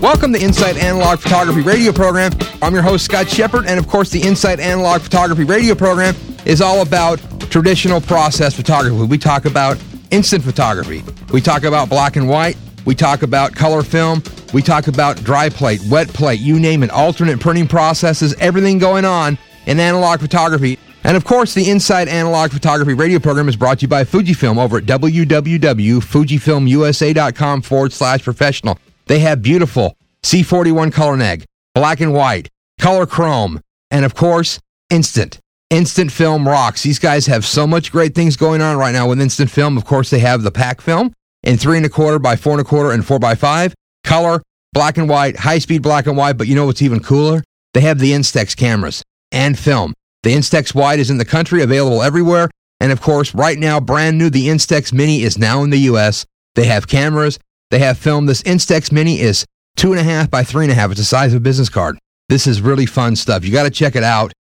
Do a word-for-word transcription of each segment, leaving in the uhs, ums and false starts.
Welcome to Insight Analog Photography Radio Program. I'm your host, Scott Shepard, and of course, the Insight Analog Photography Radio Program is all about traditional process photography. We talk about instant photography. We talk about black and white. We talk about color film. We talk about dry plate, wet plate, you name it, alternate printing processes, everything going on in analog photography. And of course, the Insight Analog Photography Radio Program is brought to you by Fujifilm over at www.fujifilmusa.com forward slash professional. They have beautiful C forty-one color neg, black and white, color chrome, and of course, instant. Instant film rocks. These guys have so much great things going on right now with instant film. Of course, they have the pack film in three and a quarter by four and a quarter and four by five, color, black and white, high-speed black and white, but you know what's even cooler? They have the Instax cameras and film. The Instax Wide is in the country, available everywhere, and of course, right now, brand new, the Instax Mini is now in the U S. They have cameras. They have film. This Instax Mini is two and a half by three and a half. It's the size of a business card. This is really fun stuff. You got to check it out.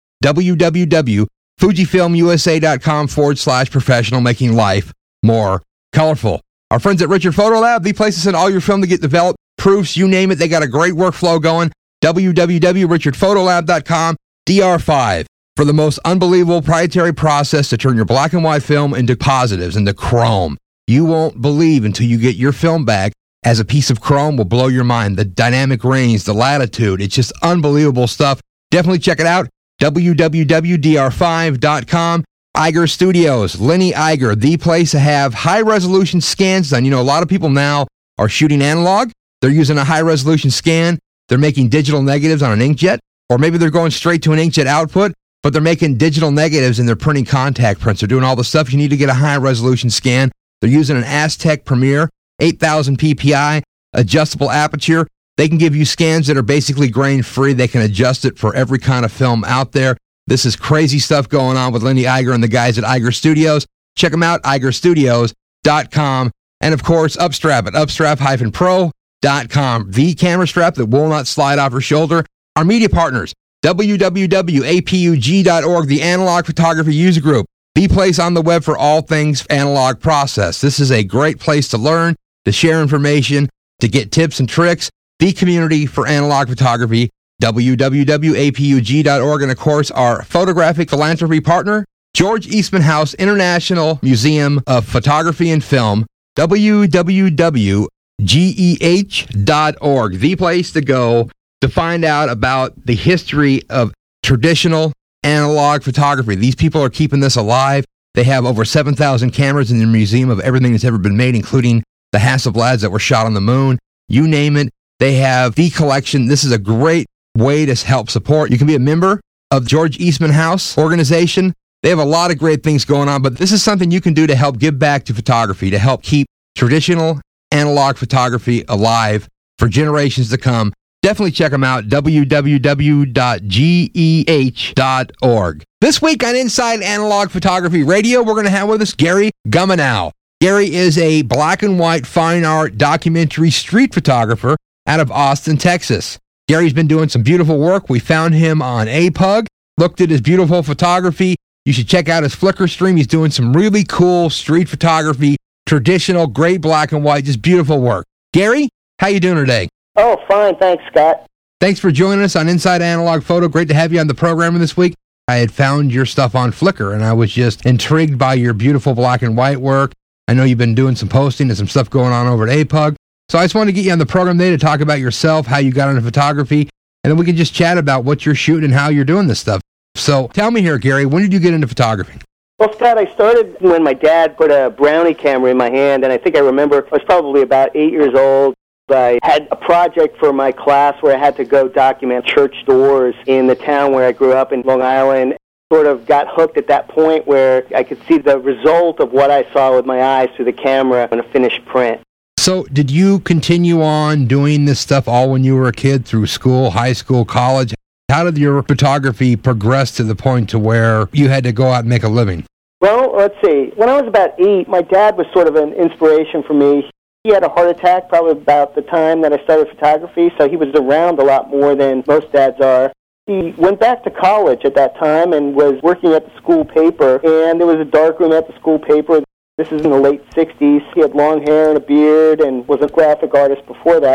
www.fujifilmusa.com forward slash professional, making life more colorful. Our friends at Richard Photo Lab, the place to send all your film to get developed, proofs, you name it. They got a great workflow going. w w w dot richard photo lab dot com, D R five, for the most unbelievable proprietary process to turn your black and white film into positives, into chrome. You won't believe until you get your film back as a piece of chrome will blow your mind. The dynamic range, the latitude, it's just unbelievable stuff. Definitely check it out. w w w dot d r five dot com. Iger Studios, Lenny Iger, the place to have high-resolution scans done. You know, a lot of people now are shooting analog. They're using a high-resolution scan. They're making digital negatives on an inkjet, or maybe they're going straight to an inkjet output, but they're making digital negatives and they're printing contact prints. They're doing all the stuff you need to get a high-resolution scan. They're using an Aztec Premier, eight thousand P P I, adjustable aperture. They can give you scans that are basically grain-free. They can adjust it for every kind of film out there. This is crazy stuff going on with Lenny Iger and the guys at Iger Studios. Check them out, iger studios dot com. And of course, Upstrap at upstrap dash pro dot com. The camera strap that will not slide off your shoulder. Our media partners, w w w dot a p u g dot org, the Analog Photography User Group, the place on the web for all things analog process. This is a great place to learn, to share information, to get tips and tricks. The community for analog photography, w w w dot a p u g dot org, and of course, our photographic philanthropy partner, George Eastman House International Museum of Photography and Film, w w w dot g e h dot org, the place to go to find out about the history of traditional analog photography. These people are keeping this alive. They have over seven thousand cameras in their museum of everything that's ever been made, including the Hasselblads that were shot on the moon. You name it. They have the collection. This is a great way to help support. You can be a member of George Eastman House organization. They have a lot of great things going on, but this is something you can do to help give back to photography, to help keep traditional analog photography alive for generations to come. Definitely check them out, w w w dot g e h dot org. This week on Inside Analog Photography Radio, we're going to have with us Gary Gumenow. Gary is a black and white fine art documentary street photographer out of Austin, Texas. Gary's been doing some beautiful work. We found him on A P U G, looked at his beautiful photography. You should check out his Flickr stream. He's doing some really cool street photography, traditional, great black and white, just beautiful work. Gary, how you doing today? Oh, fine. Thanks, Scott. Thanks for joining us on Inside Analog Photo. Great to have you on the program this week. I had found your stuff on Flickr, and I was just intrigued by your beautiful black and white work. I know you've been doing some posting and some stuff going on over at A P U G. So I just wanted to get you on the program today to talk about yourself, how you got into photography, and then we can just chat about what you're shooting and how you're doing this stuff. So tell me here, Gary, when did you get into photography? Well, Scott, I started when my dad put a Brownie camera in my hand, and I think I remember I was probably about eight years old. I had a project for my class where I had to go document church doors in the town where I grew up in Long Island. Sort of got hooked at that point where I could see the result of what I saw with my eyes through the camera in a finished print. So did you continue on doing this stuff all when you were a kid through school, high school, college? How did your photography progress to the point to where you had to go out and make a living? Well, let's see. When I was about eight, my dad was sort of an inspiration for me. He had a heart attack probably about the time that I started photography, so he was around a lot more than most dads are. He went back to college at that time and was working at the school paper, and there was a darkroom at the school paper. This is in the late sixties. He had long hair and a beard and was a graphic artist before that.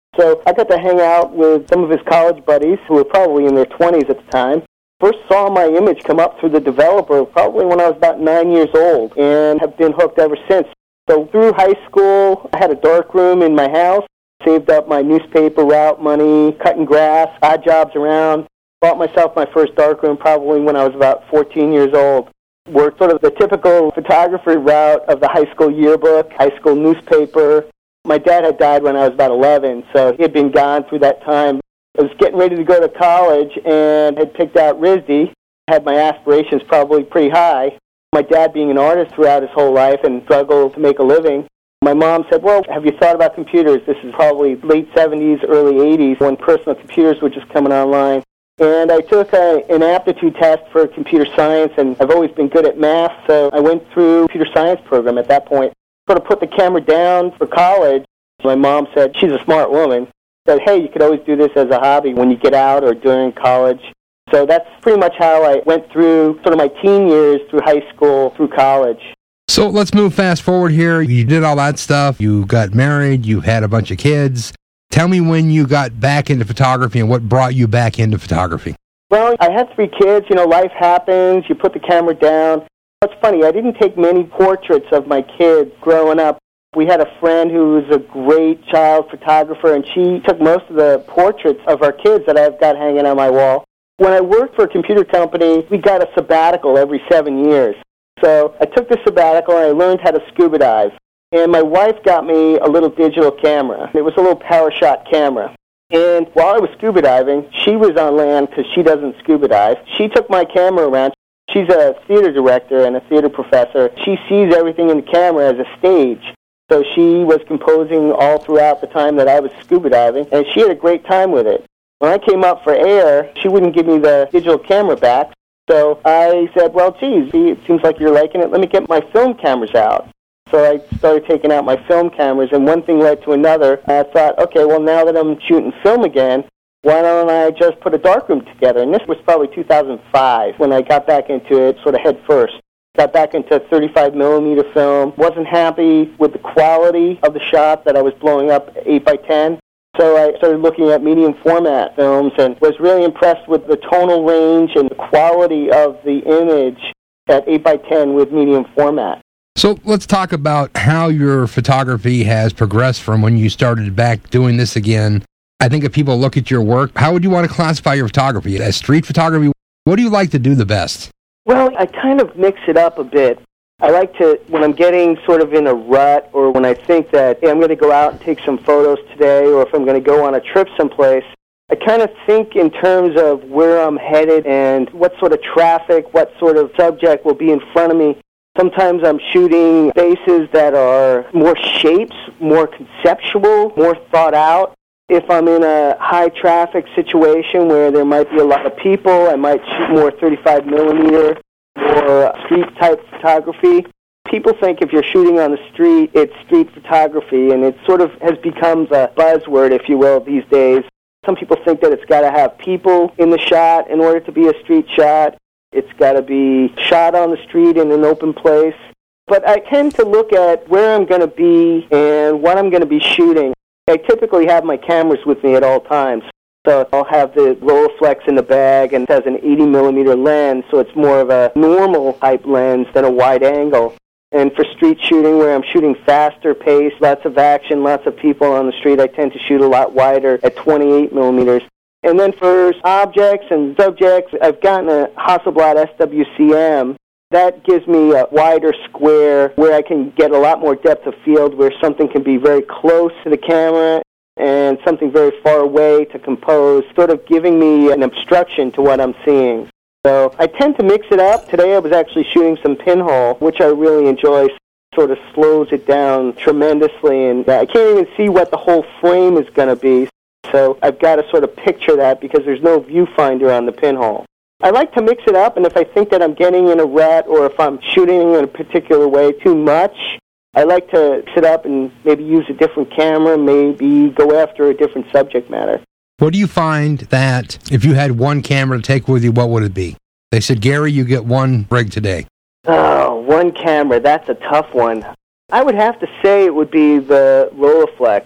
So I got to hang out with some of his college buddies who were probably in their twenties at the time. First saw my image come up through the developer probably when I was about nine years old and have been hooked ever since. So through high school, I had a dark room in my house, saved up my newspaper route money, cutting grass, odd jobs around, bought myself my first dark room probably when I was about fourteen years old. Worked sort of the typical photography route of the high school yearbook, high school newspaper. My dad had died when I was about eleven, so he had been gone through that time. I was getting ready to go to college and had picked out R I S D. I had my aspirations probably pretty high. My dad being an artist throughout his whole life and struggled to make a living. My mom said, well, have you thought about computers? This is probably late seventies, early eighties when personal computers were just coming online. And I took a, an aptitude test for computer science, and I've always been good at math, so I went through a computer science program at that point. Sort of put the camera down for college. My mom said, she's a smart woman, said, hey, you could always do this as a hobby when you get out or during college. So that's pretty much how I went through sort of my teen years, through high school, through college. So let's move fast forward here. You did all that stuff. You got married. You had a bunch of kids. Tell me when you got back into photography and what brought you back into photography. Well, I had three kids. You know, life happens. You put the camera down. It's funny, I didn't take many portraits of my kids growing up. We had a friend who was a great child photographer, and she took most of the portraits of our kids that I've got hanging on my wall. When I worked for a computer company, we got a sabbatical every seven years. So I took the sabbatical and I learned how to scuba dive. And my wife got me a little digital camera. It was a little PowerShot camera. And while I was scuba diving, she was on land because she doesn't scuba dive. She took my camera around. She's a theater director and a theater professor. She sees everything in the camera as a stage. So she was composing all throughout the time that I was scuba diving, and she had a great time with it. When I came up for air, she wouldn't give me the digital camera back. So I said, well, geez, it seems like you're liking it. Let me get my film cameras out. So I started taking out my film cameras, and one thing led to another. I thought, okay, well, now that I'm shooting film again, why don't I just put a darkroom together? And this was probably two thousand five when I got back into it sort of head first. Got back into thirty-five millimeter film. Wasn't happy with the quality of the shot that I was blowing up eight by ten. So I started looking at medium format films and was really impressed with the tonal range and the quality of the image at eight by ten with medium format. So let's talk about how your photography has progressed from when you started back doing this again. I think if people look at your work, how would you want to classify your photography? As street photography, what do you like to do the best? Well, I kind of mix it up a bit. I like to, when I'm getting sort of in a rut, or when I think that, hey, I'm going to go out and take some photos today, or if I'm going to go on a trip someplace, I kind of think in terms of where I'm headed and what sort of traffic, what sort of subject will be in front of me. Sometimes I'm shooting spaces that are more shapes, more conceptual, more thought out. If I'm in a high-traffic situation where there might be a lot of people, I might shoot more thirty-five millimeter or street-type photography. People think if you're shooting on the street, it's street photography, and it sort of has become a buzzword, if you will, these days. Some people think that it's got to have people in the shot in order to be a street shot. It's got to be shot on the street in an open place. But I tend to look at where I'm going to be and what I'm going to be shooting. I typically have my cameras with me at all times. So I'll have the Rolleiflex in the bag, and it has an eighty millimeter lens, so it's more of a normal type lens than a wide angle. And for street shooting, where I'm shooting faster pace, lots of action, lots of people on the street, I tend to shoot a lot wider at twenty-eight millimeters. And then for objects and subjects, I've gotten a Hasselblad S W C M. That gives me a wider square where I can get a lot more depth of field, where something can be very close to the camera and something very far away to compose, sort of giving me an obstruction to what I'm seeing. So I tend to mix it up. Today I was actually shooting some pinhole, which I really enjoy. Sort of slows it down tremendously, and I can't even see what the whole frame is going to be. So I've got to sort of picture that because there's no viewfinder on the pinhole. I like to mix it up, and if I think that I'm getting in a rut or if I'm shooting in a particular way too much, I like to sit up and maybe use a different camera, maybe go after a different subject matter. What do you find that if you had one camera to take with you, what would it be? They said, Gary, you get one rig today. Oh, one camera. That's a tough one. I would have to say it would be the Rolleiflex.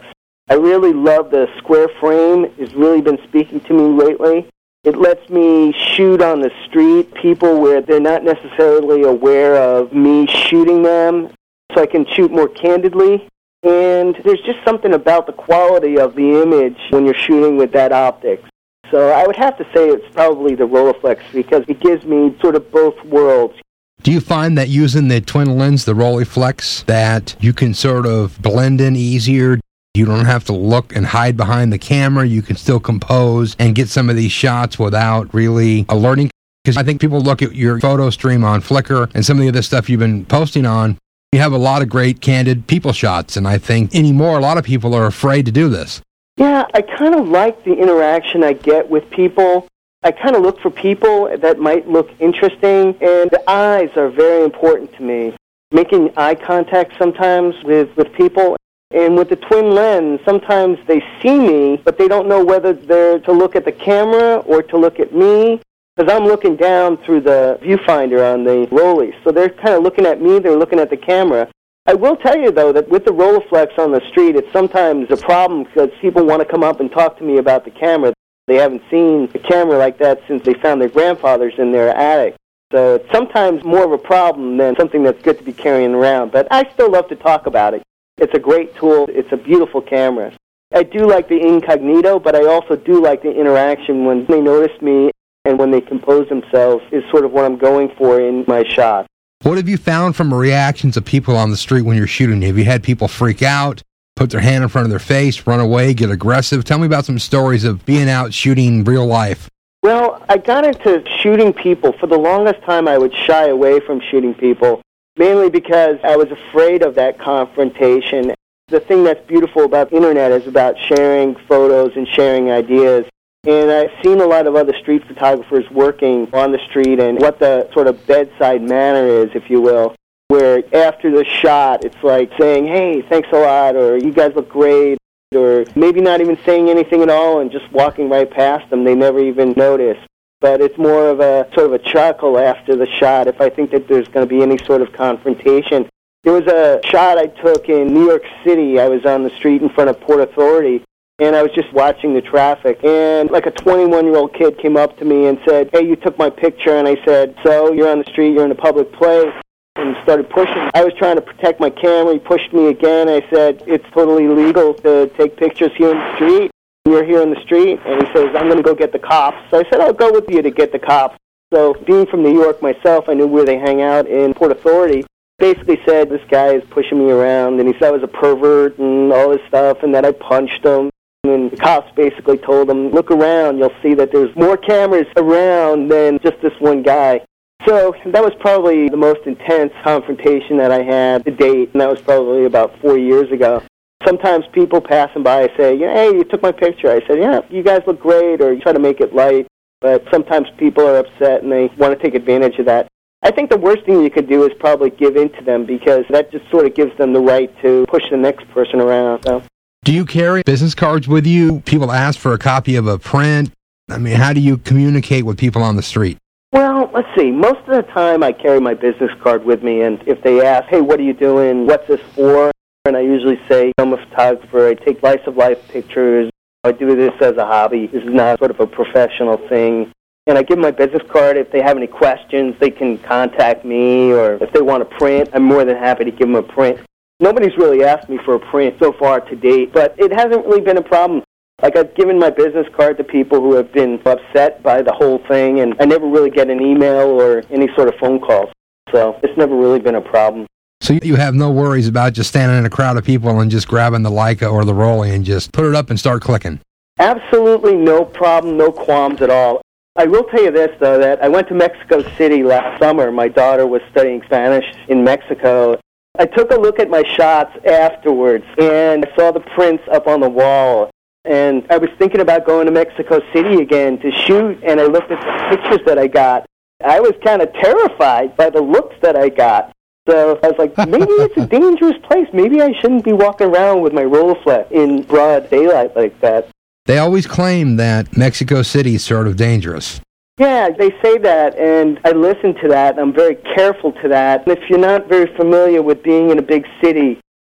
I really love the square frame. It's really been speaking to me lately. It lets me shoot on the street, people where they're not necessarily aware of me shooting them, so I can shoot more candidly. And there's just something about the quality of the image when you're shooting with that optics. So I would have to say it's probably the Rolleiflex because it gives me sort of both worlds. Do you find that using the twin lens, the Rolleiflex, that you can sort of blend in easier? You don't have to look and hide behind the camera. You can still compose and get some of these shots without really alerting. Because I think people look at your photo stream on Flickr and some of the other stuff you've been posting on. You have a lot of great candid people shots, and I think anymore a lot of people are afraid to do this. Yeah, I kind of like the interaction I get with people. I kind of look for people that might look interesting, and the eyes are very important to me. Making eye contact sometimes with, with people, and with the twin lens, sometimes they see me, but they don't know whether they're to look at the camera or to look at me. Because I'm looking down through the viewfinder on the Rolleis. So they're kind of looking at me, they're looking at the camera. I will tell you, though, that with the Rolleiflex on the street, it's sometimes a problem because people want to come up and talk to me about the camera. They haven't seen a camera like that since they found their grandfather's in their attic. So it's sometimes more of a problem than something that's good to be carrying around. But I still love to talk about it. It's a great tool. It's a beautiful camera. I do like the incognito, but I also do like the interaction when they notice me. And when they compose themselves is sort of what I'm going for in my shot. What have you found from reactions of people on the street when you're shooting? Have you had people freak out, put their hand in front of their face, run away, get aggressive? Tell me about some stories of being out shooting real life. Well, I got into shooting people. For the longest time, I would shy away from shooting people, mainly because I was afraid of that confrontation. The thing that's beautiful about the Internet is about sharing photos and sharing ideas. And I've seen a lot of other street photographers working on the street and what the sort of bedside manner is, if you will, where after the shot, it's like saying, hey, thanks a lot, or you guys look great, or maybe not even saying anything at all and just walking right past them. They never even notice. But it's more of a sort of a chuckle after the shot if I think that there's going to be any sort of confrontation. There was a shot I took in New York City. I was on the street in front of Port Authority. And I was just watching the traffic, and like a twenty-one-year-old kid came up to me and said, hey, you took my picture, and I said, so, you're on the street, you're in a public place, and started pushing. I was trying to protect my camera, he pushed me again, I said, it's totally illegal to take pictures here in the street, you're here in the street, and he says, I'm going to go get the cops. So I said, I'll go with you to get the cops. So being from New York myself, I knew where they hang out in Port Authority. Basically said, this guy is pushing me around, and he said I was a pervert and all this stuff, and that I punched him. And the cops basically told him, look around, you'll see that there's more cameras around than just this one guy. So that was probably the most intense confrontation that I had to date, and that was probably about four years ago. Sometimes people passing by say, hey, you took my picture. I said, yeah, you guys look great, or you try to make it light. But sometimes people are upset, and they want to take advantage of that. I think the worst thing you could do is probably give in to them, because that just sort of gives them the right to push the next person around. So. Do you carry business cards with you? People ask for a copy of a print. I mean, how do you communicate with people on the street? Well, let's see. Most of the time I carry my business card with me, and if they ask, hey, what are you doing? What's this for? And I usually say, I'm a photographer. I take life-of-life pictures. I do this as a hobby. This is not sort of a professional thing. And I give them my business card. If they have any questions, they can contact me, or if they want a print, I'm more than happy to give them a print. Nobody's really asked me for a print so far to date, but it hasn't really been a problem. Like, I've given my business card to people who have been upset by the whole thing, and I never really get an email or any sort of phone calls. So it's never really been a problem. So you have no worries about just standing in a crowd of people and just grabbing the Leica or the Rollei and just put it up and start clicking? Absolutely no problem, no qualms at all. I will tell you this, though, that I went to Mexico City last summer. My daughter was studying Spanish in Mexico. I took a look at my shots afterwards, and I saw the prints up on the wall. And I was thinking about going to Mexico City again to shoot, and I looked at the pictures that I got. I was kind of terrified by the looks that I got. So I was like, maybe it's a dangerous place. Maybe I shouldn't be walking around with my Rolleiflex in broad daylight like that. They always claim that Mexico City is sort of dangerous. Yeah, they say that, and I listen to that, and I'm very careful to that. And if you're not very familiar with being in a big city,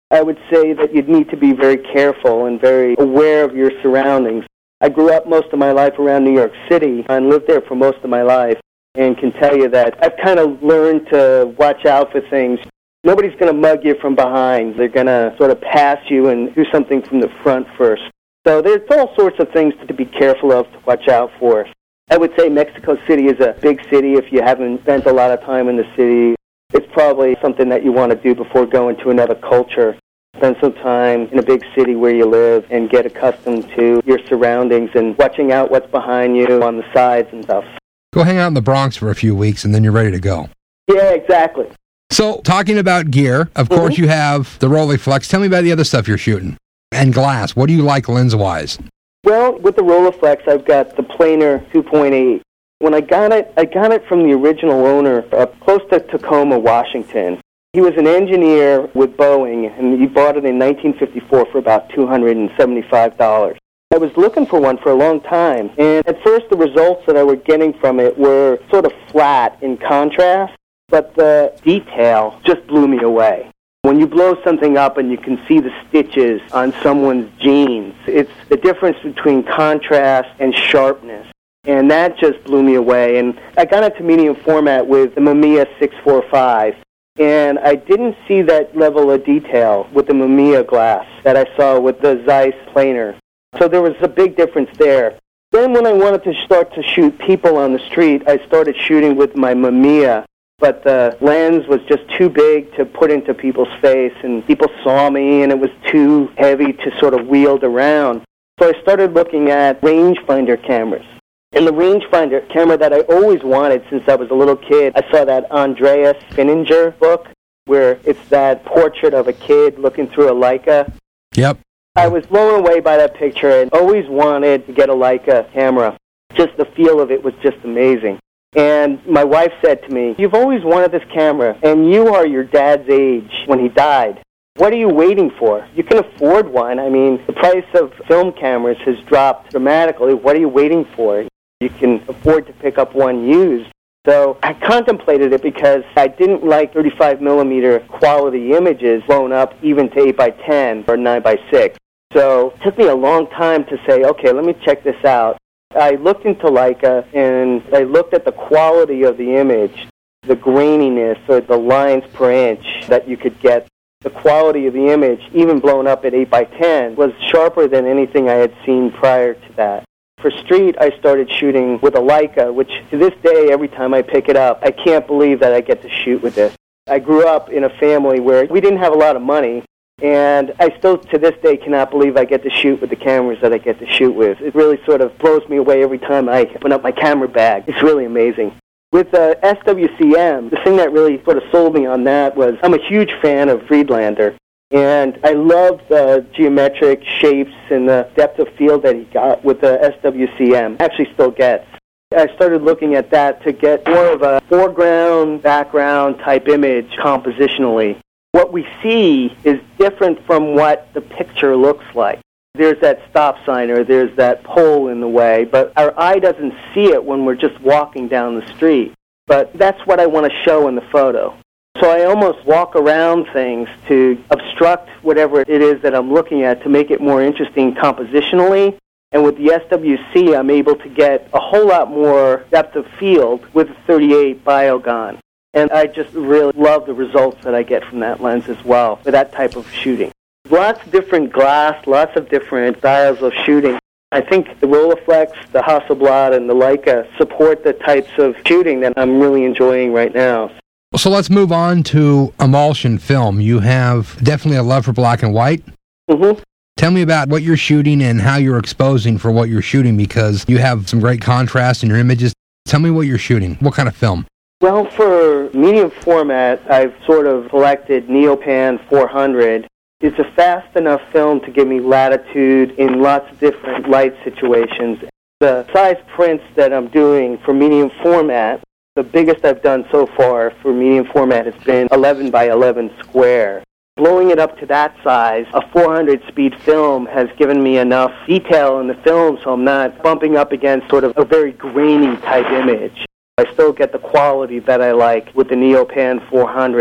I would say that you'd need to be very careful and very aware of your surroundings. I grew up most of my life around New York City and lived there for most of my life, and can tell you that I've kind of learned to watch out for things. Nobody's going to mug you from behind. They're going to sort of pass you and do something from the front first. So there's all sorts of things to be careful of, to watch out for. I would say Mexico City is a big city. If you haven't spent a lot of time in the city, it's probably something that you want to do before going to another culture. Spend some time in a big city where you live and get accustomed to your surroundings and watching out what's behind you on the sides and stuff. Go hang out in the Bronx for a few weeks and then you're ready to go. Yeah, exactly. So, talking about gear, of mm-hmm. course you have the Rolleiflex. Tell me about the other stuff you're shooting. And glass. What do you like lens-wise? Well, with the Rolleiflex, I've got the planar two point eight. When I got it, I got it from the original owner up close to Tacoma, Washington. He was an engineer with Boeing, and he bought it in nineteen fifty-four for about two hundred seventy-five dollars. I was looking for one for a long time, and at first the results that I was getting from it were sort of flat in contrast, but the detail just blew me away. When you blow something up and you can see the stitches on someone's jeans, it's the difference between contrast and sharpness. And that just blew me away. And I got into medium format with the Mamiya six forty-five. And I didn't see that level of detail with the Mamiya glass that I saw with the Zeiss planar. So there was a big difference there. Then when I wanted to start to shoot people on the street, I started shooting with my Mamiya. But the lens was just too big to put into people's face, and people saw me, and it was too heavy to sort of wield around. So I started looking at rangefinder cameras. And the rangefinder camera that I always wanted since I was a little kid, I saw that Andreas Finninger book, where it's that portrait of a kid looking through a Leica. Yep. I was blown away by that picture and always wanted to get a Leica camera. Just the feel of it was just amazing. And my wife said to me, "You've always wanted this camera, and you are your dad's age when he died. What are you waiting for? You can afford one. I mean, the price of film cameras has dropped dramatically. What are you waiting for? You can afford to pick up one used." So I contemplated it because I didn't like thirty-five millimeter quality images blown up even to eight by ten or nine by six. So it took me a long time to say, okay, let me check this out. I looked into Leica, and I looked at the quality of the image, the graininess or the lines per inch that you could get. The quality of the image, even blown up at eight by ten, was sharper than anything I had seen prior to that. For street, I started shooting with a Leica, which to this day, every time I pick it up, I can't believe that I get to shoot with this. I grew up in a family where we didn't have a lot of money, and I still, to this day, cannot believe I get to shoot with the cameras that I get to shoot with. It really sort of blows me away every time I open up my camera bag. It's really amazing. With the uh, S W C M, the thing that really sort of sold me on that was I'm a huge fan of Friedlander, and I love the geometric shapes and the depth of field that he got with the S W C M, actually still gets. I started looking at that to get more of a foreground, background type image compositionally. What we see is different from what the picture looks like. There's that stop sign or there's that pole in the way, but our eye doesn't see it when we're just walking down the street. But that's what I want to show in the photo. So I almost walk around things to obstruct whatever it is that I'm looking at to make it more interesting compositionally. And with the S W C, I'm able to get a whole lot more depth of field with the thirty-eight Biogon. And I just really love the results that I get from that lens as well for that type of shooting. Lots of different glass, lots of different styles of shooting. I think the Rolleiflex, the Hasselblad, and the Leica support the types of shooting that I'm really enjoying right now. So let's move on to emulsion film. You have definitely a love for black and white. Mm-hmm. Tell me about what you're shooting and how you're exposing for what you're shooting, because you have some great contrast in your images. Tell me what you're shooting. What kind of film? Well, for medium format, I've sort of selected Neopan four hundred. It's a fast enough film to give me latitude in lots of different light situations. The size prints that I'm doing for medium format, the biggest I've done so far for medium format has been eleven by eleven square. Blowing it up to that size, a four hundred speed film has given me enough detail in the film so I'm not bumping up against sort of a very grainy type image. I still get the quality that I like with the Neopan four hundred.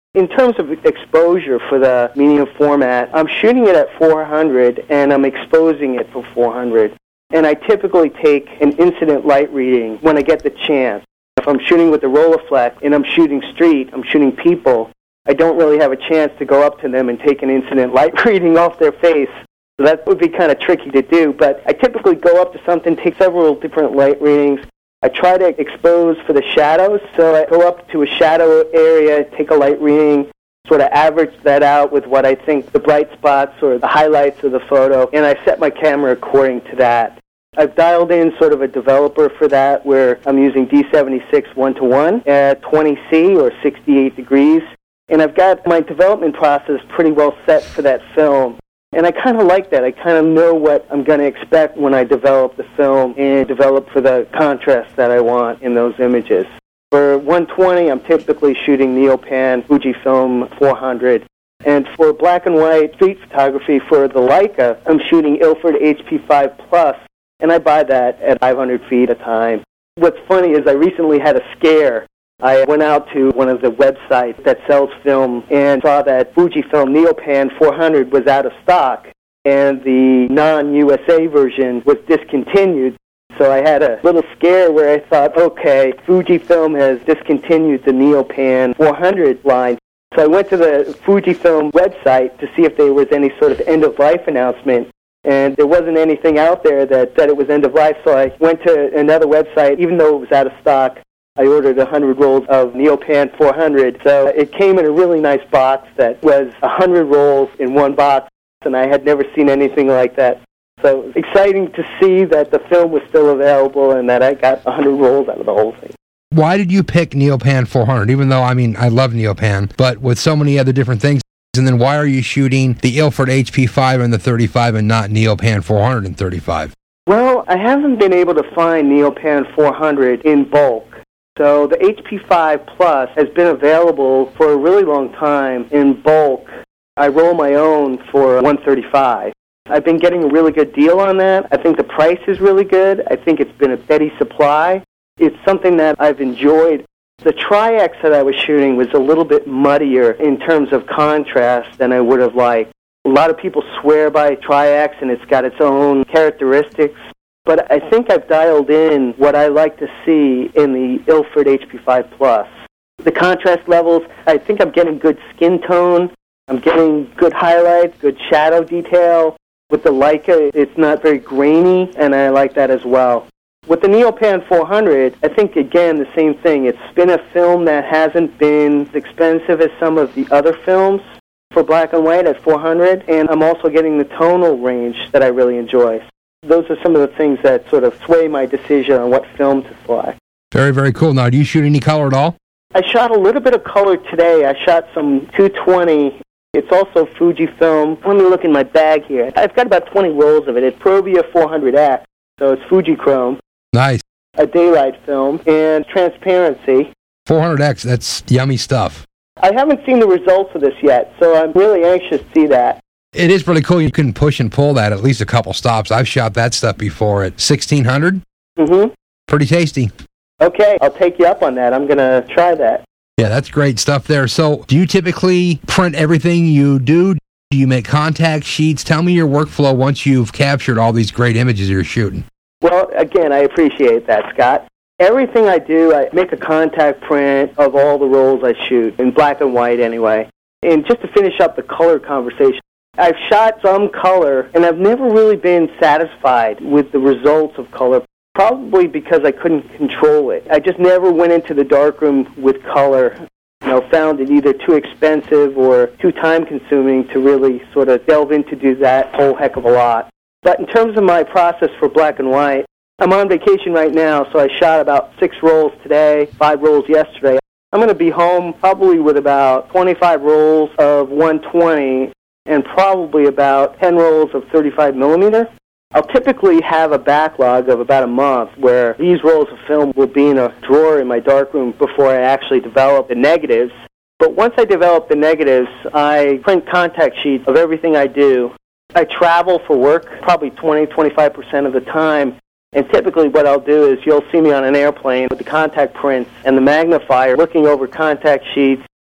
In terms of exposure for the medium format, I'm shooting it at four hundred, and I'm exposing it for four hundred. And I typically take an incident light reading when I get the chance. If I'm shooting with the Rolleiflex and I'm shooting street, I'm shooting people, I don't really have a chance to go up to them and take an incident light reading off their face. So that would be kind of tricky to do. But I typically go up to something, take several different light readings. I try to expose for the shadows, so I go up to a shadow area, take a light reading, sort of average that out with what I think the bright spots or the highlights of the photo, and I set my camera according to that. I've dialed in sort of a developer for that where I'm using D seventy-six one to one at twenty C or sixty-eight degrees, and I've got my development process pretty well set for that film. And I kind of like that. I kind of know what I'm going to expect when I develop the film and develop for the contrast that I want in those images. For one twenty, I'm typically shooting Neopan Fujifilm four hundred. And for black and white street photography for the Leica, I'm shooting Ilford H P five Plus, and I buy that at five hundred feet a time. What's funny is I recently had a scare. I went out to one of the websites that sells film and saw that Fujifilm Neopan four hundred was out of stock, and the non-U S A version was discontinued. So I had a little scare where I thought, okay, Fujifilm has discontinued the Neopan four hundred line. So I went to the Fujifilm website to see if there was any sort of end-of-life announcement, and there wasn't anything out there that said it was end-of-life. So I went to another website, even though it was out of stock. I ordered one hundred rolls of Neopan four hundred, so it came in a really nice box that was one hundred rolls in one box, and I had never seen anything like that. So exciting to see that the film was still available and that I got one hundred rolls out of the whole thing. Why did you pick Neopan four hundred, even though, I mean, I love Neopan, but with so many other different things? And then why are you shooting the Ilford H P five and the thirty-five and not Neopan four hundred and thirty-five? Well, I haven't been able to find Neopan four hundred in bulk. So the H P five Plus has been available for a really long time in bulk. I roll my own for one thirty-five. I've been getting a really good deal on that. I think the price is really good. I think it's been a steady supply. It's something that I've enjoyed. The Tri-X that I was shooting was a little bit muddier in terms of contrast than I would have liked. A lot of people swear by Tri-X, and it's got its own characteristics. But I think I've dialed in what I like to see in the Ilford H P five Plus. The contrast levels, I think I'm getting good skin tone. I'm getting good highlights, good shadow detail. With the Leica, it's not very grainy, and I like that as well. With the Neopan four hundred, I think, again, the same thing. It's been a film that hasn't been as expensive as some of the other films for black and white at four hundred, and I'm also getting the tonal range that I really enjoy. Those are some of the things that sort of sway my decision on what film to select. Very, very cool. Now, do you shoot any color at all? I shot a little bit of color today. I shot some two twenty. It's also Fujifilm. Let me look in my bag here. I've got about twenty rolls of it. It's Provia four hundred X, so it's Fujichrome. Nice. A daylight film, and transparency. four hundred X, that's yummy stuff. I haven't seen the results of this yet, so I'm really anxious to see that. It is really cool. You can push and pull that at least a couple stops. I've shot that stuff before at sixteen hundred. Mm-hmm. Pretty tasty. Okay, I'll take you up on that. I'm going to try that. Yeah, that's great stuff there. So do you typically print everything you do? Do you make contact sheets? Tell me your workflow once you've captured all these great images you're shooting. Well, again, I appreciate that, Scott. Everything I do, I make a contact print of all the rolls I shoot, in black and white anyway. And just to finish up the color conversation, I've shot some color, and I've never really been satisfied with the results of color, probably because I couldn't control it. I just never went into the darkroom with color. You know, found it either too expensive or too time-consuming to really sort of delve into do that whole heck of a lot. But in terms of my process for black and white, I'm on vacation right now, so I shot about six rolls today, five rolls yesterday. I'm going to be home probably with about twenty-five rolls of one twenty and probably about ten rolls of thirty-five millimeter. I'll typically have a backlog of about a month where these rolls of film will be in a drawer in my darkroom before I actually develop the negatives. But once I develop the negatives, I print contact sheets of everything I do. I travel for work probably twenty, twenty-five percent of the time, and typically what I'll do is you'll see me on an airplane with the contact prints and the magnifier looking over contact sheets,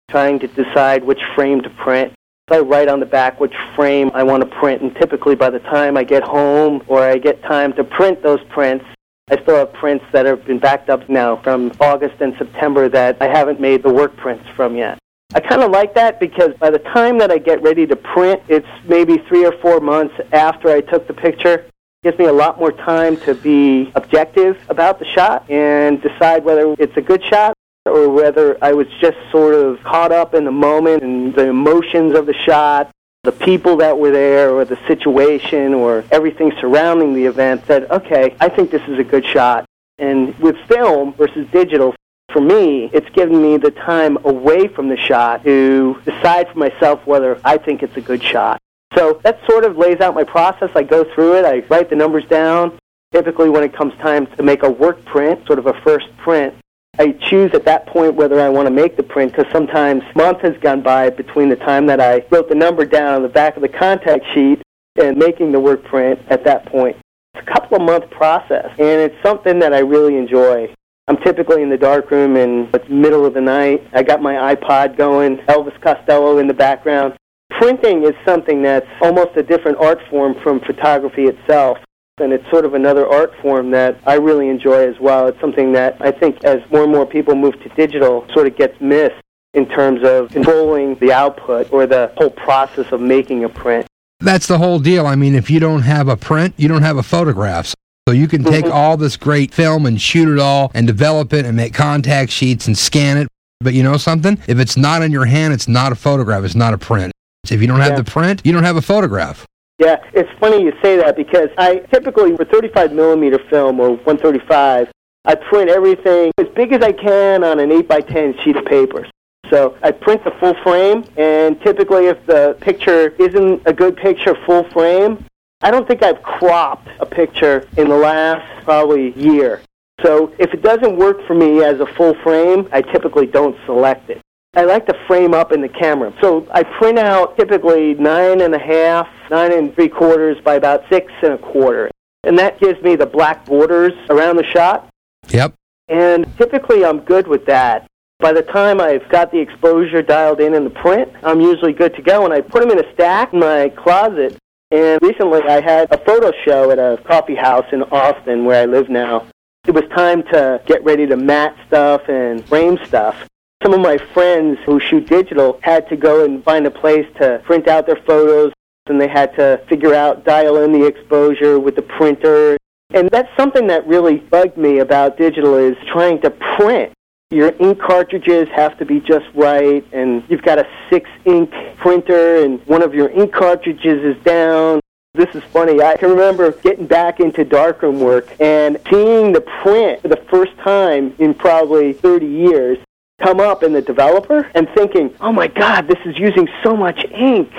trying to decide which frame to print. So I write on the back which frame I want to print, and typically by the time I get home or I get time to print those prints, I still have prints that have been backed up now from August and September that I haven't made the work prints from yet. I kind of like that because by the time that I get ready to print, it's maybe three or four months after I took the picture. It gives me a lot more time to be objective about the shot and decide whether it's a good shot or whether I was just sort of caught up in the moment and the emotions of the shot, the people that were there or the situation or everything surrounding the event, that, okay, I think this is a good shot. And with film versus digital, for me, it's given me the time away from the shot to decide for myself whether I think it's a good shot. So that sort of lays out my process. I go through it. I write the numbers down. Typically when it comes time to make a work print, sort of a first print, I choose at that point whether I want to make the print, because sometimes a month has gone by between the time that I wrote the number down on the back of the contact sheet and making the work print at that point. It's a couple of month process, and it's something that I really enjoy. I'm typically in the darkroom in the middle of the night. I got my iPod going, Elvis Costello in the background. Printing is something that's almost a different art form from photography itself. And it's sort of another art form that I really enjoy as well. It's something that I think as more and more people move to digital sort of gets missed in terms of controlling the output or the whole process of making a print. That's the whole deal. I mean, if you don't have a print, you don't have a photograph. So you can take mm-hmm. all this great film and shoot it all and develop it and make contact sheets and scan it. But you know something? If it's not in your hand, it's not a photograph. It's not a print. If you don't have yeah. the print, you don't have a photograph. Yeah, it's funny you say that because I typically, for thirty-five millimeter film or one thirty-five, I print everything as big as I can on an eight by ten sheet of paper. So I print the full frame, and typically if the picture isn't a good picture full frame, I don't think I've cropped a picture in the last probably year. So if it doesn't work for me as a full frame, I typically don't select it. I like to frame up in the camera. So I print out typically nine and a half, nine and three quarters by about six and a quarter. And that gives me the black borders around the shot. Yep. And typically I'm good with that. By the time I've got the exposure dialed in in the print, I'm usually good to go. And I put them in a stack in my closet. And recently I had a photo show at a coffee house in Austin where I live now. It was time to get ready to mat stuff and frame stuff. Some of my friends who shoot digital had to go and find a place to print out their photos, and they had to figure out, dial in the exposure with the printer. And that's something that really bugged me about digital, is trying to print. Your ink cartridges have to be just right, and you've got a six-ink printer, and one of your ink cartridges is down. This is funny. I can remember getting back into darkroom work and seeing the print for the first time in probably thirty years come up in the developer and thinking, oh my God, this is using so much ink.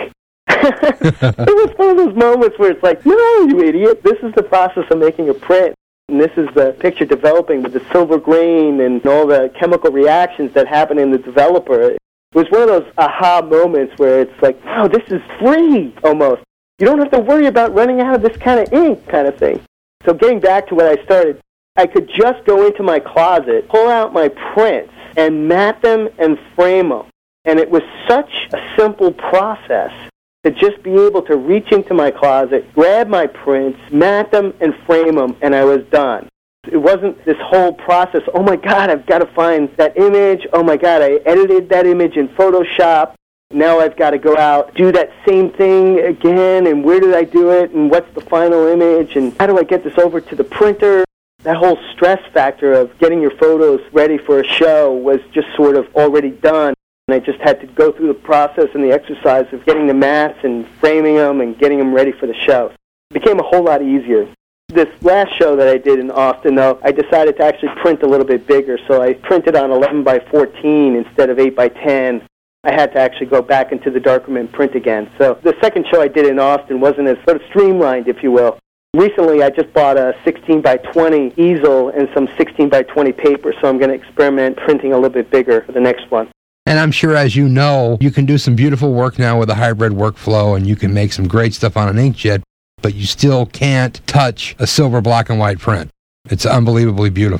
It was one of those moments where it's like, no, you idiot, this is the process of making a print. And this is the picture developing with the silver grain and all the chemical reactions that happen in the developer. It was one of those aha moments where it's like, wow, this is free almost. You don't have to worry about running out of this kind of ink kind of thing. So getting back to what I started, I could just go into my closet, pull out my prints, and mat them and frame them. And it was such a simple process to just be able to reach into my closet, grab my prints, mat them, and frame them, and I was done. It wasn't this whole process, oh my God, I've got to find that image, oh my God, I edited that image in Photoshop, now I've got to go out, do that same thing again, and where did I do it, and what's the final image, and how do I get this over to the printer? That whole stress factor of getting your photos ready for a show was just sort of already done. And I just had to go through the process and the exercise of getting the mats and framing them and getting them ready for the show. It became a whole lot easier. This last show that I did in Austin, though, I decided to actually print a little bit bigger, so I printed on eleven by fourteen instead of eight by ten. I had to actually go back into the darkroom and print again. So the second show I did in Austin wasn't as sort of streamlined, if you will. Recently, I just bought a sixteen by twenty easel and some sixteen by twenty paper, so I'm going to experiment printing a little bit bigger for the next one. And I'm sure, as you know, you can do some beautiful work now with a hybrid workflow, and you can make some great stuff on an inkjet, but you still can't touch a silver black and white print. It's unbelievably beautiful.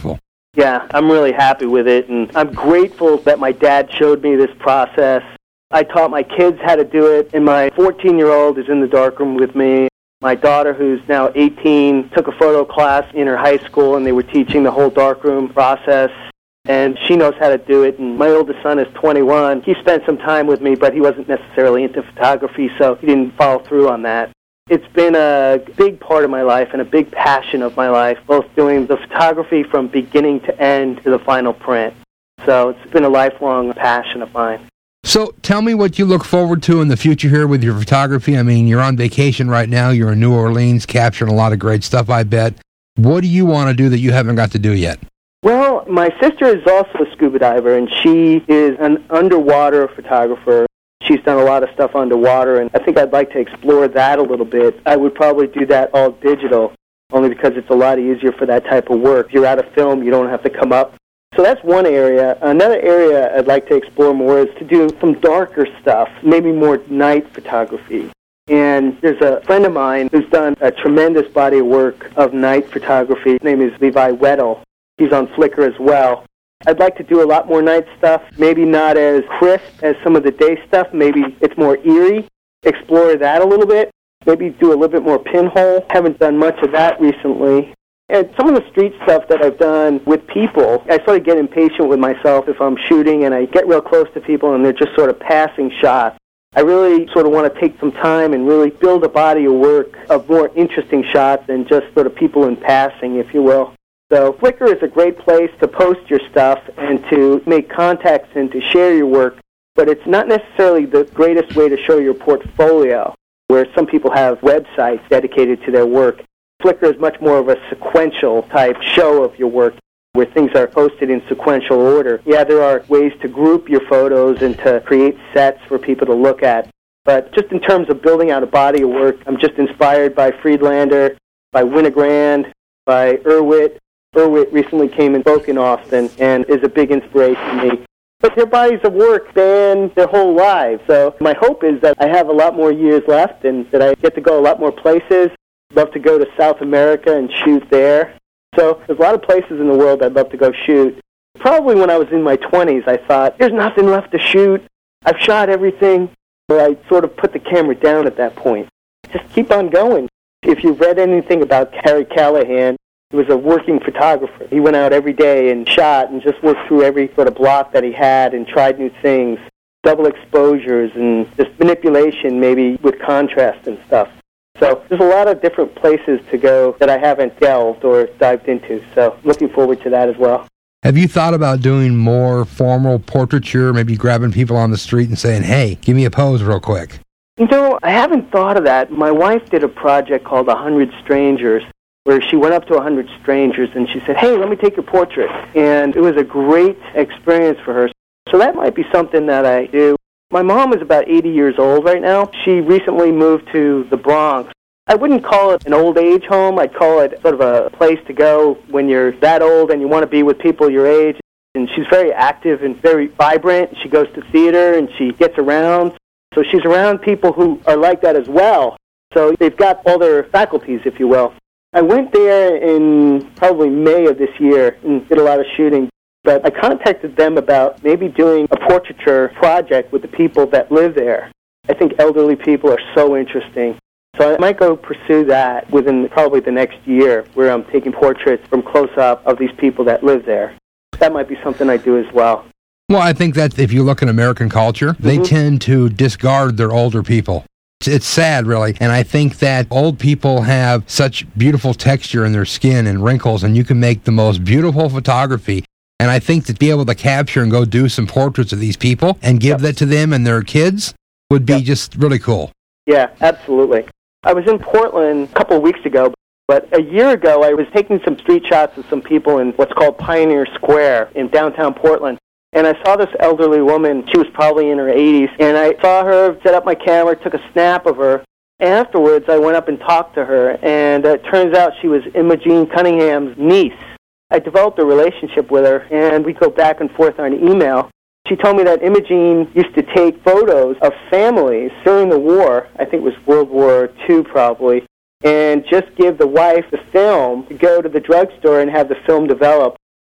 Yeah, I'm really happy with it, and I'm grateful that my dad showed me this process. I taught my kids how to do it, and my fourteen-year-old is in the darkroom with me. My daughter, who's now eighteen, took a photo class in her high school, and they were teaching the whole darkroom process, and she knows how to do it. And my oldest son is twenty-one. He spent some time with me, but he wasn't necessarily into photography, so he didn't follow through on that. It's been a big part of my life and a big passion of my life, both doing the photography from beginning to end to the final print. So it's been a lifelong passion of mine. So tell me what you look forward to in the future here with your photography. I mean, you're on vacation right now. You're in New Orleans capturing a lot of great stuff, I bet. What do you want to do that you haven't got to do yet? Well, my sister is also a scuba diver, and she is an underwater photographer. She's done a lot of stuff underwater, and I think I'd like to explore that a little bit. I would probably do that all digital, only because it's a lot easier for that type of work. If you're out of film, you don't have to come up. So that's one area. Another area I'd like to explore more is to do some darker stuff, maybe more night photography. And there's a friend of mine who's done a tremendous body of work of night photography. His name is Levi Weddle. He's on Flickr as well. I'd like to do a lot more night stuff, maybe not as crisp as some of the day stuff. Maybe it's more eerie. Explore that a little bit. Maybe do a little bit more pinhole. Haven't done much of that recently. And some of the street stuff that I've done with people, I sort of get impatient with myself if I'm shooting and I get real close to people and they're just sort of passing shots. I really sort of want to take some time and really build a body of work of more interesting shots than just sort of people in passing, if you will. So Flickr is a great place to post your stuff and to make contacts and to share your work, but it's not necessarily the greatest way to show your portfolio, where some people have websites dedicated to their work. Flickr is much more of a sequential type show of your work, where things are posted in sequential order. Yeah, there are ways to group your photos and to create sets for people to look at, but just in terms of building out a body of work, I'm just inspired by Friedlander, by Winogrand, by Irwit. Irwit recently came and spoke in Austin and is a big inspiration to me. But their bodies of work span their whole lives. So my hope is that I have a lot more years left and that I get to go a lot more places. Love to go to South America and shoot there. So there's a lot of places in the world I'd love to go shoot. Probably when I was in my twenties, I thought, there's nothing left to shoot. I've shot everything. But I sort of put the camera down at that point. Just keep on going. If you've read anything about Harry Callahan, he was a working photographer. He went out every day and shot and just worked through every sort of block that he had and tried new things, double exposures and just manipulation maybe with contrast and stuff. So there's a lot of different places to go that I haven't delved or dived into, so looking forward to that as well. Have you thought about doing more formal portraiture, maybe grabbing people on the street and saying, hey, give me a pose real quick? You know, I haven't thought of that. My wife did a project called one hundred Strangers, where she went up to one hundred strangers and she said, hey, let me take your portrait. And it was a great experience for her. So that might be something that I do. My mom is about eighty years old right now. She recently moved to the Bronx. I wouldn't call it an old age home. I'd call it sort of a place to go when you're that old and you want to be with people your age. And she's very active and very vibrant. She goes to theater and she gets around. So she's around people who are like that as well. So they've got all their faculties, if you will. I went there in probably May of this year and did a lot of shooting, but I contacted them about maybe doing a portraiture project with the people that live there. I think elderly people are so interesting. So I might go pursue that within probably the next year, where I'm taking portraits from close-up of these people that live there. That might be something I do as well. Well, I think that if you look at American culture, mm-hmm. they tend to discard their older people. It's sad, really, and I think that old people have such beautiful texture in their skin and wrinkles, and you can make the most beautiful photography. And I think to be able to capture and go do some portraits of these people and give yep. that to them and their kids would be yep. just really cool. Yeah, absolutely. I was in Portland a couple of weeks ago, but a year ago I was taking some street shots of some people in what's called Pioneer Square in downtown Portland. And I saw this elderly woman. She was probably in her eighties. And I saw her, set up my camera, took a snap of her. Afterwards, I went up and talked to her. And uh, it turns out she was Imogene Cunningham's niece. I developed a relationship with her, and we go back and forth on email. She told me that Imogene used to take photos of families during the war. I think it was World War Two probably. And just give the wife the film to go to the drugstore and have the film developed.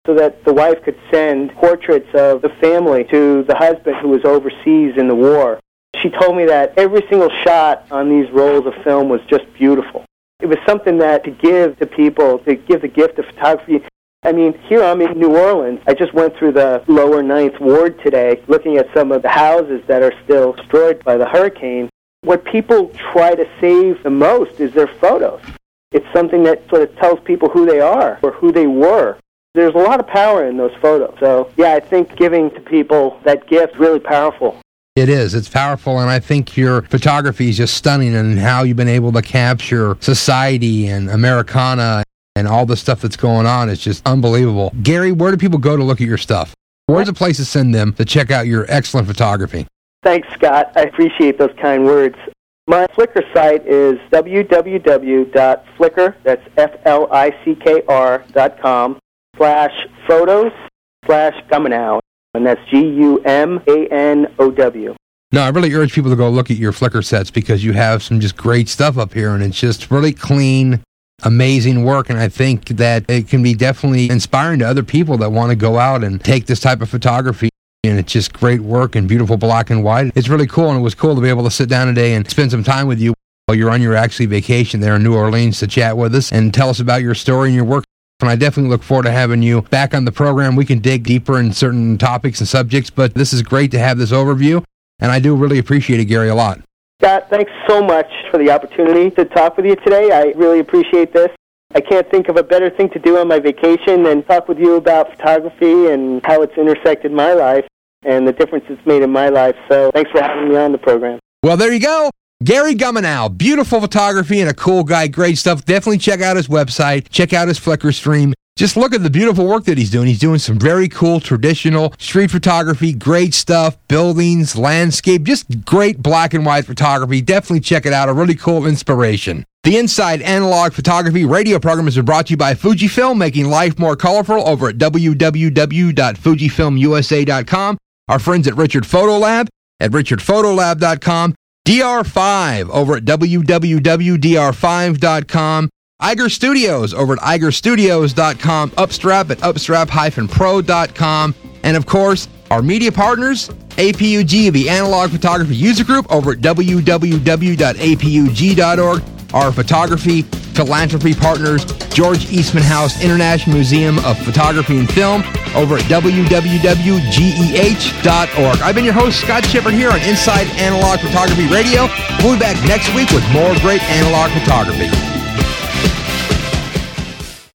so that the wife could send portraits of the family to the husband who was overseas in the war. She told me that every single shot on these rolls of film was just beautiful. It was something that to give to people, to give the gift of photography. I mean, here I'm in New Orleans. I just went through the lower Ninth Ward today, looking at some of the houses that are still destroyed by the hurricane. What people try to save the most is their photos. It's something that sort of tells people who they are or who they were. There's a lot of power in those photos. So, yeah, I think giving to people that gift is really powerful. It is. It's powerful, and I think your photography is just stunning and how you've been able to capture society and Americana and all the stuff that's going on is just unbelievable. Gary, where do people go to look at your stuff? Where's a place to send them to check out your excellent photography? Thanks, Scott. I appreciate those kind words. My Flickr site is w w w dot flickr, that's F L I C K R dot com, slash photos, slash Gumanow, and that's G U M A N O W. No, I really urge people to go look at your Flickr sets because you have some just great stuff up here, and it's just really clean, amazing work, and I think that it can be definitely inspiring to other people that want to go out and take this type of photography. And it's just great work and beautiful black and white. It's really cool, and it was cool to be able to sit down today and spend some time with you while you're on your actually vacation there in New Orleans to chat with us and tell us about your story and your work. And I definitely look forward to having you back on the program. We can dig deeper in certain topics and subjects, but this is great to have this overview, and I do really appreciate it, Gary, a lot. Scott, thanks so much for the opportunity to talk with you today. I really appreciate this. I can't think of a better thing to do on my vacation than talk with you about photography and how it's intersected my life and the difference it's made in my life. So thanks for having me on the program. Well, there you go. Gary Gumanow, beautiful photography and a cool guy, great stuff. Definitely check out his website, check out his Flickr stream. Just look at the beautiful work that he's doing. He's doing some very cool traditional street photography, great stuff, buildings, landscape, just great black and white photography. Definitely check it out. A really cool inspiration. The Inside Analog Photography radio program has been brought to you by Fujifilm, making life more colorful over at w w w dot fujifilm u s a dot com. Our friends at Richard Photo Lab at richard photo lab dot com. D R five over at w w w dot d r five dot com. Iger Studios over at iger studios dot com. Upstrap at upstrap dash pro dot com. And of course, our media partners, A P U G, the Analog Photography User Group over at w w w dot a p u g dot org. Our photography philanthropy partners, George Eastman House International Museum of Photography and Film over at w w w dot g e h dot org. I've been your host, Scott Shepard, here on Inside Analog Photography Radio. We'll be back next week with more great analog photography.